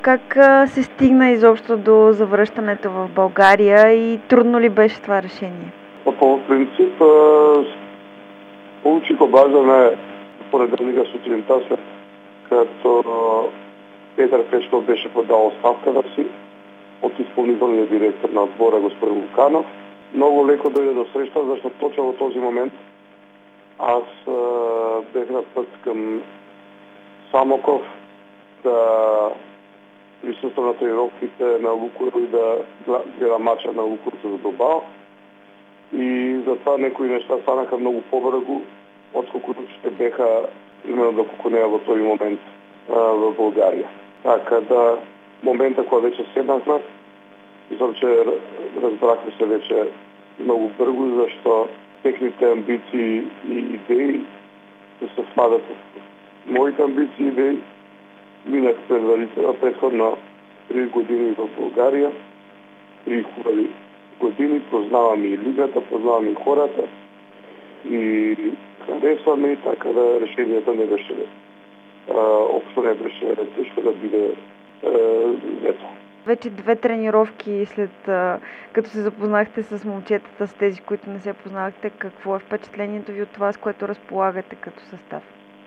Как се стигна изобщо до завръщането в България и трудно ли беше това решение? По принцип, получих обаждане понеделника сутринта, след като Петър Пешков беше подал оставката си от изпълнителния директор на отбора господин Луканов. Много леко дойде до среща, защото точно в този момент аз бех на път към Самоков да присъствам на тренировките на Лукойл и да гледам мача на Лукойл за Добал. И затова някои неща станаха много по-бързо, отколкото ще беха именно да поконея в този момент в България. Така да, момента, когато вече седнахме, мисля, че разбрахме се вече много бързо, защо техните амбиции и идеи се съвпадат с моите амбиции и идеи. Минах предходно 3 години в България, 3 хубави години, познавам и лигата, познавам и хората и харесваме и така да решението не беше общо не беше тежко да биде взето. Вече 2 тренировки след като се запознахте с момчетата, с тези, които не се познавахте, какво е впечатлението ви от това, с което разполагате като състав?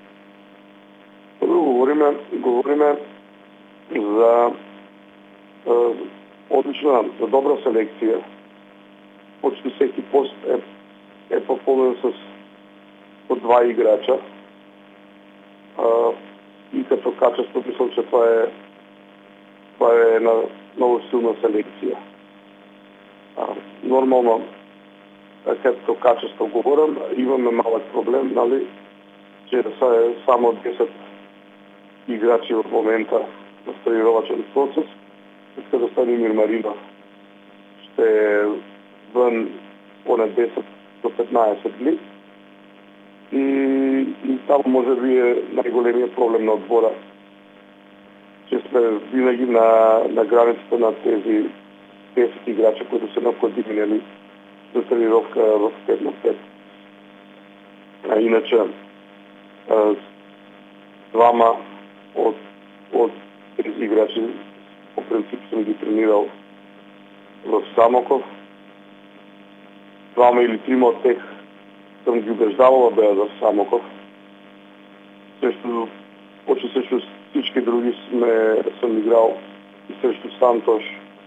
Говориме за отлична, за добра селекция. Почти всеки пост е попълнен с по 2 играча. И като качество мисля, че това е една много силна селекция. Нормално, като качество говорим, имаме малък проблем, нали, че са само 10 играчи в момента в тренировачен процес. Иска да стане Мир Маринов. Ще е вън поне 10 до 15 дни. И там може би е най-големият проблем на отбора. Че сме винаги на границата на тези 10 играча, които са необходими за тренировка в 5 на 5. А иначе двама от тези играчи по принцип съм ги тренирал в Самоков. 2 или 3 от тях съм ги убеждавал да бъдат в Самоков. Почти срещу всички други съм играл и срещу Сантош,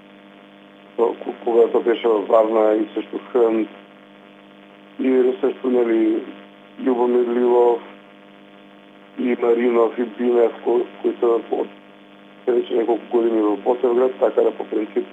когато беше във Варна, и срещу Хънт, и срещу Любомир Лилов, и Маринов, и Бинев, които вече няколко години в Ботевград, така да по принцип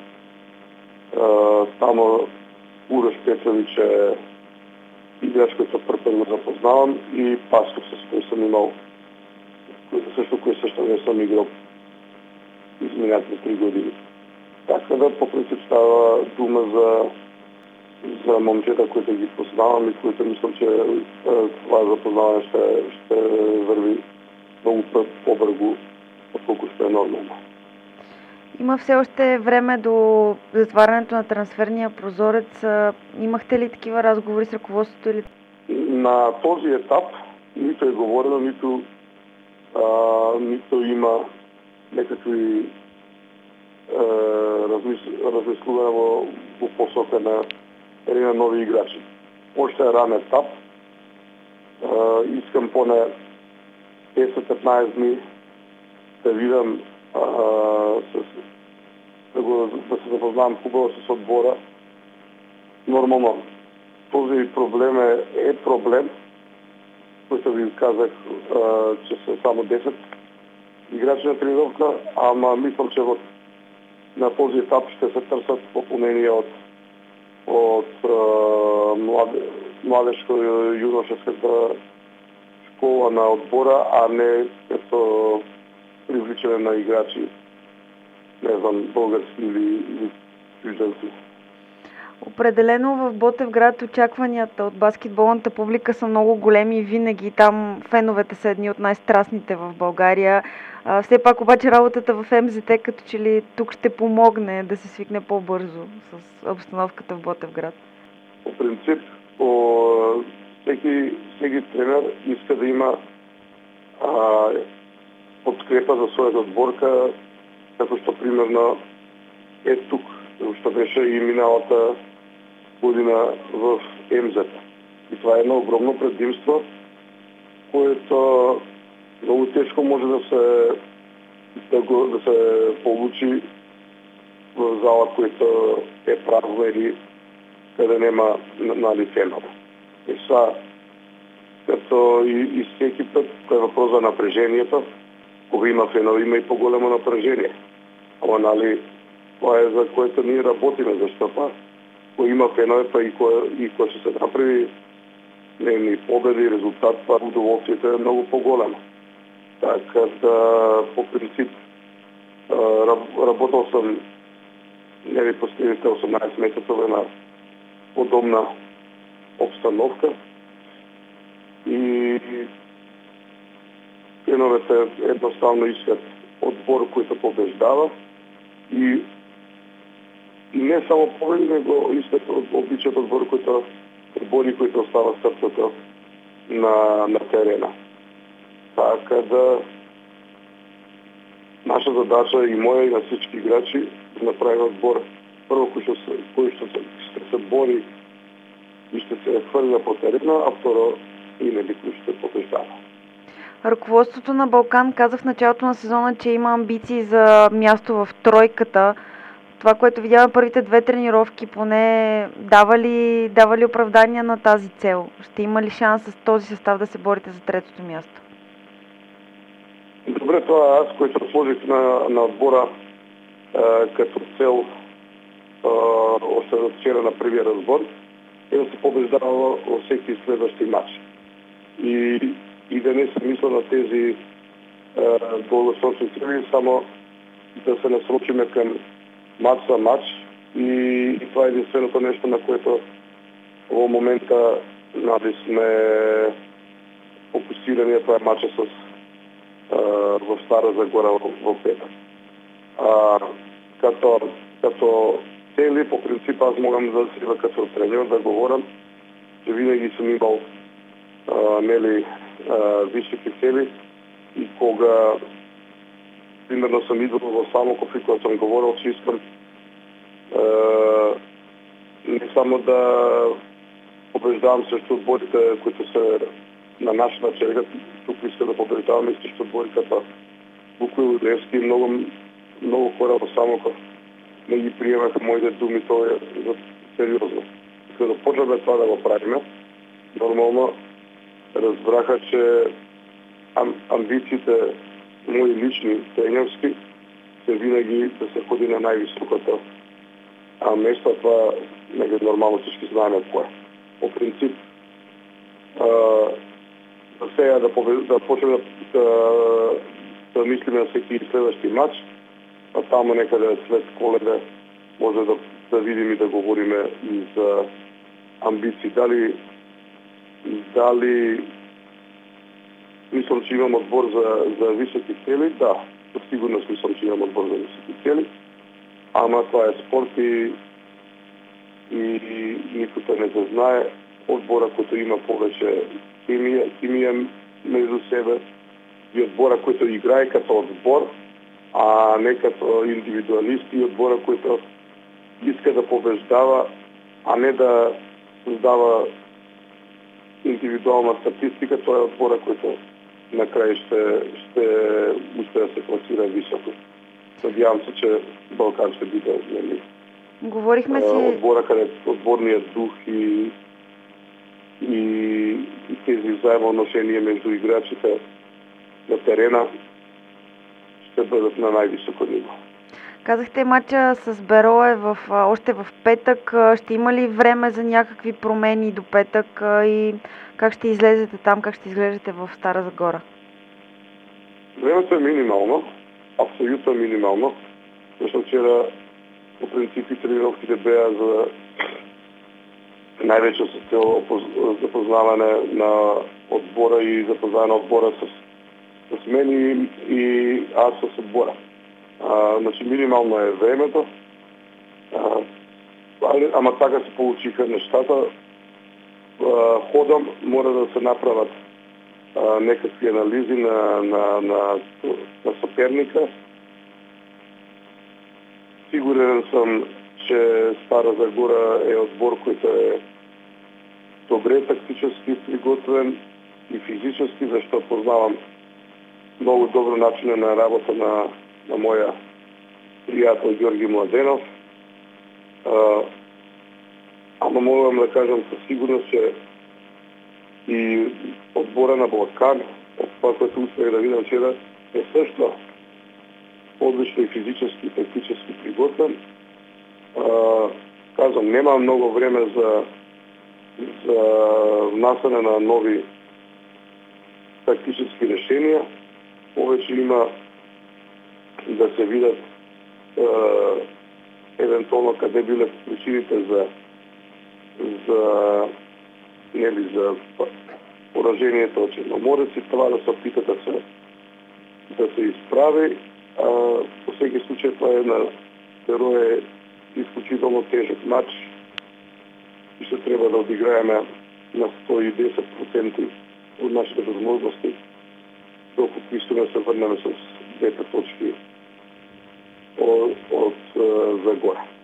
само Урош Петрович е играч, който първо запознавам, и Пасков, с който съм имал, който също не съм играл изминатите 3 години. Така да по принцип става дума за момчета, които ги познавам и които мислям, че това запознаване ще върви много по-бързо, отколкото е нормално. Има все още време до затварянето на трансферния прозорец. Имахте ли такива разговори с ръководството или? На този етап нито е говорено, нито има някакви размислуване в посока на нови играчи. Още е ран етап. Искам поне 10-15 дни да видам да се запознавам хубаво с отбора. Нормално този проблем е проблем, който ви казах, че са само 10 играчи на тренировка, ама мислям, че на този етап ще се търсят попълнения от младежко-юношеската школа на отбора, а не като привличане на играчи, не знам, български или чужденци. Определено в Ботевград очакванията от баскетболната публика са много големи и винаги там феновете са едни от най-страстните в България. Все пак обаче работата в МЗТ като че ли тук ще помогне да се свикне по-бързо с обстановката в Ботевград? По принцип, всеки тренер иска да има подкрепа за своята отборка како што примерно е тук, што беше и миналата година в МЗ. И това е едно огромно предимство, което много тежко може да се получи в зала, която е празна или къде нема фенове. И сега, като и всеки път, това е въпрос за напрежението, кога има фенове, има и по-голямо напрежение. Ама, това е за което ние работиме, защото кога има фенове, па и кога ще се направи нейни победи, резултат, това удоволствието е много по-голямо. Така да, по принцип, работил съм последните 18 месеца в една подобна обстановка и феновете едноставно искат отбор, който побеждава и не само победи, него искат обичат отбори, които остава сърцето на терена. Така да наша задача и моя и на всички играчи да направим отбор първо, който ще се бори и ще се хвърля по терена, а второ винаги който ще побеждава. Ръководството на Балкан каза в началото на сезона, че има амбиции за място в тройката. Това, което видяхме първите две тренировки, поне дава ли оправдание на тази цел? Ще има ли шанс с този състав да се борите за третото място? Добре, това аз, който сложих на отбора като цел още от вчера на първия разбор, е да се побеждава във всеки следващи матч. И да не се мисля на тези дългосрочни цели, само да се насочиме към матч за матч и това е единственото нещо, на което в момента сме фокусирани, това е матча в Стара Загора в петък. Като цели, по принцип, аз могам да си като тренер да говоря, че винаги съм имал високи цели и кога примерно съм идвал в Самоков и когато съм говорил, че искам не само да побеждавам срещу отборите, които са на нашата черга, тук иска да побеждаваме и срещу отбори като Лукойл Левски, много хора в Самоков не ги приемаха моите думи, то е сериозно. Като почваме това да го правим, нормално разбраха, че амбициите мои лични, тренерски, са винаги да се ходи на най-високото место. Това нормално всички знаем кое. По принцип, сега да почнем да мислим на всеки следващи матч, а там некъде след Коледа може да видим и да говорим и за амбиции. Дали мислям, че имам отбор за високи цели? Да, със сигурност мислям, че имам отбор за високи цели. Ама това е спорт и никой не се знае. Отбора, който има повече химия между себе и отбора, който играе като отбор, а не като индивидуалист и отбора, който иска да побеждава, а не да създава индивидуална статистика. Това е отбора, който накрая ще успее да се класира високо. Надявам се, че Балкан ще биде Говорихме си... отбора, където отборният дух и тези взаимоотношения между играчите на терена ще бъдат на най-високо ниво. Казахте, матча с Беро е още в петък. Ще има ли време за някакви промени до петък и как ще излезете там, как ще изглеждате в Стара Загора? Времето е минимално, абсолютно минимално. Защото вчера по принципи тренировките бяха за най-вече с цел запознаване на отбора и запознаване на отбора с мен и аз с отбора. Значи минимално е времето, ама така се получиха нещата. Ходом мора да се направят някакви анализи на съперника Сигурен съм, че Стара Загора е отбор, който е добре тактически приготвен и физически, защото познавам много добро начина на работа на моя приятел Георги Младенов. Ама мога да кажем със сигурност, че и отбора на Балкан, от това, което успех да видя вчера, е също отлично и физически и тактически приготвен. Казвам, няма много време за внасяне на нови тактически решения. Повече има да се видят евентуално къде били причините за поражението от Черноморец и това да се опита да се изправи. По всеки случай това на Перо е изключително тежък матч и ще трябва да отиграем на 110% от нашите възможности, докато истина се върнем с 2 точки от Загора.